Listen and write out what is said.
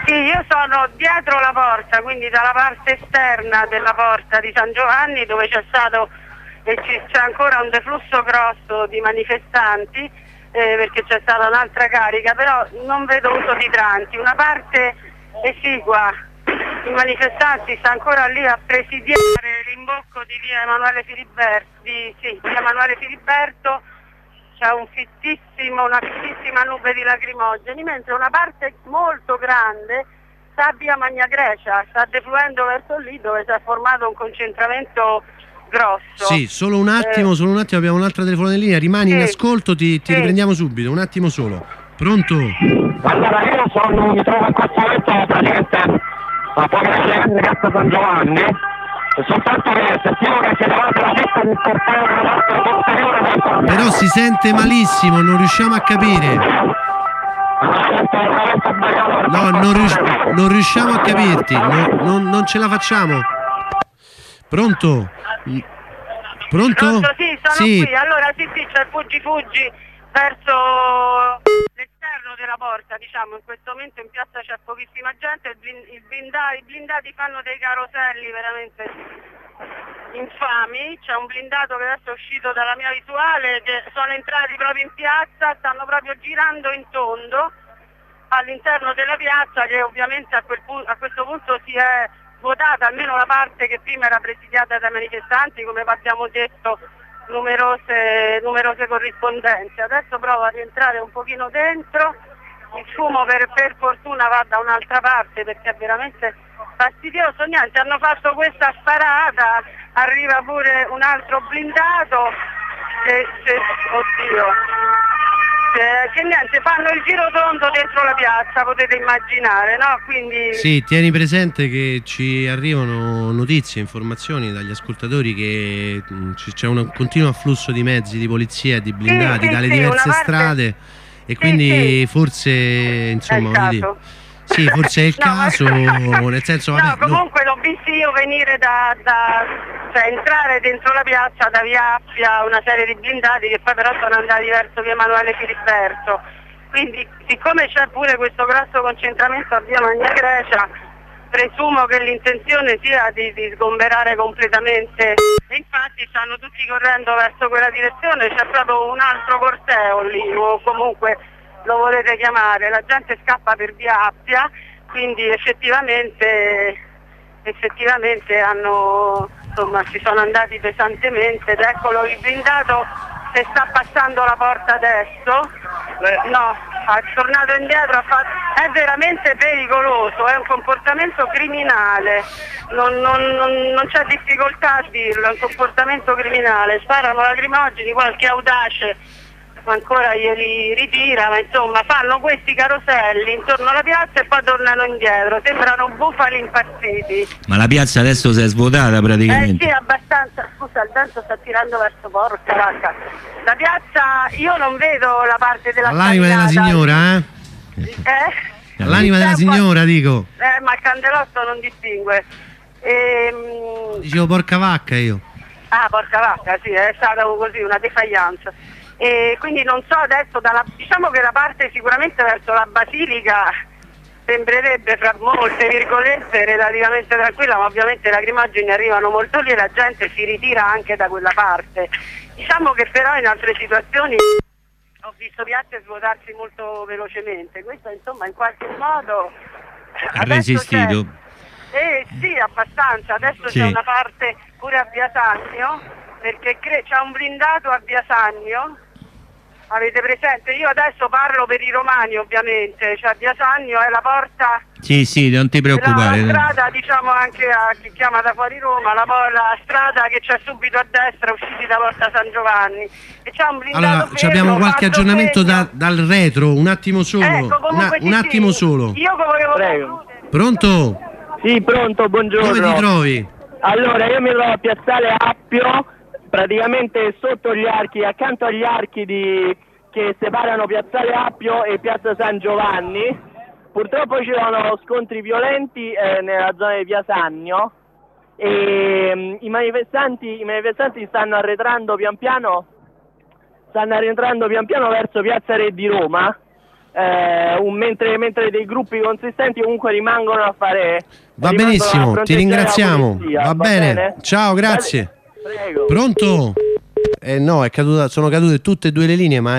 Sì, io sono dietro la porta, quindi dalla parte esterna della porta di San Giovanni, dove c'è stato e c'è ancora un deflusso grosso di manifestanti, perché c'è stata un'altra carica, però non vedo uso di idranti. Una parte esigua i manifestanti sta ancora lì a presidiare l'imbocco di via Emanuele Filiberto. C'è una fittissima nube di lacrimogeni, mentre una parte molto grande sta a via Magna Grecia, sta defluendo verso lì dove si è formato un concentramento grosso. Sì, solo un attimo, abbiamo un'altra telefonata in linea, rimani in ascolto, ti riprendiamo subito, un attimo solo. Pronto? Allora io mi trovo in questo momento praticamente a poche metri di Piazza San Giovanni, soltanto che sentivo che chiedevate la pista del portale della parte posteriore. Però si sente malissimo, non riusciamo a capire. No, non riusciamo a capirti, non ce la facciamo. Pronto? Pronto? Sì, sono qui. Allora sì, c'è il fuggi verso l'esterno della porta, diciamo. In questo momento in piazza c'è pochissima gente, i blindati fanno dei caroselli veramente infami. C'è un blindato che adesso è uscito dalla mia visuale, che sono entrati proprio in piazza, stanno proprio girando in tondo all'interno della piazza, che ovviamente a questo punto si è svuotata, almeno la parte che prima era presidiata dai manifestanti, come abbiamo detto, numerose corrispondenze. Adesso provo a rientrare un pochino dentro, il fumo per fortuna va da un'altra parte perché è veramente fastidioso. Niente, hanno fatto questa sparata, arriva pure un altro blindato che niente, fanno il giro tondo dentro la piazza, potete immaginare, no? Quindi sì, tieni presente che ci arrivano notizie, informazioni dagli ascoltatori che c'è un continuo afflusso di mezzi di polizia e di blindati dalle diverse strade e quindi forse insomma voglio dire, sì, forse è il caso, nel senso comunque l'ho visto io venire cioè entrare dentro la piazza da via Appia una serie di blindati che poi però sono andati verso via Emanuele Filiberto. Quindi siccome c'è pure questo grosso concentramento a via Magna Grecia, presumo che l'intenzione sia di sgomberare completamente, e infatti stanno tutti correndo verso quella direzione. C'è proprio un altro corteo lì, o comunque lo volete chiamare, la gente scappa per via Appia, quindi effettivamente si sono andati pesantemente, ed eccolo il blindato che sta passando la porta adesso. No, è tornato indietro, è veramente pericoloso, è un comportamento criminale, non c'è difficoltà a dirlo, è un comportamento criminale. Sparano lacrimogeni, qualche audace ancora glieli ritira, ma insomma fanno questi caroselli intorno alla piazza e poi tornano indietro, sembrano bufali impazziti. Ma la piazza adesso si è svuotata praticamente? Sì, abbastanza. Scusa, il vento sta tirando verso porca vacca. La piazza, io non vedo la parte della l'anima della signora, l'anima della signora, dico. Ma il candelotto non distingue. Dicevo porca vacca io. Ah, porca vacca, sì, è stata così una defianza. E quindi non so adesso, diciamo che la parte sicuramente verso la Basilica sembrerebbe, fra molte virgolette, relativamente tranquilla, ma ovviamente i lacrimogeni arrivano molto lì e la gente si ritira anche da quella parte. Diciamo che però in altre situazioni ho visto piazze svuotarsi molto velocemente, questo insomma in qualche modo ha resistito. Sì, abbastanza. Adesso c'è una parte pure a via Sannio, perché c'è un blindato a via Sannio. Avete presente? Io adesso parlo per i romani ovviamente, cioè via Sannio è la porta. Sì, non ti preoccupare. La strada, diciamo anche a chi chiama da fuori Roma, la strada che c'è subito a destra, usciti da Porta San Giovanni. E c'è un blindato. Allora, abbiamo qualche aggiornamento dal retro, un attimo solo. Ecco, un attimo solo. Io volevo. Pronto? Sì, pronto, buongiorno. Dove ti trovi? Allora, io mi trovo a Piazzale Appio, praticamente sotto gli archi, accanto agli archi che separano Piazzale Appio e Piazza San Giovanni. Purtroppo ci sono scontri violenti nella zona di Via Sannio e i manifestanti stanno arretrando pian piano verso Piazza Re di Roma, mentre dei gruppi consistenti comunque rimangono a fare. Va benissimo, ti ringraziamo. Va bene. Ciao, grazie. Prego. Pronto? No, sono cadute tutte e due le linee, ma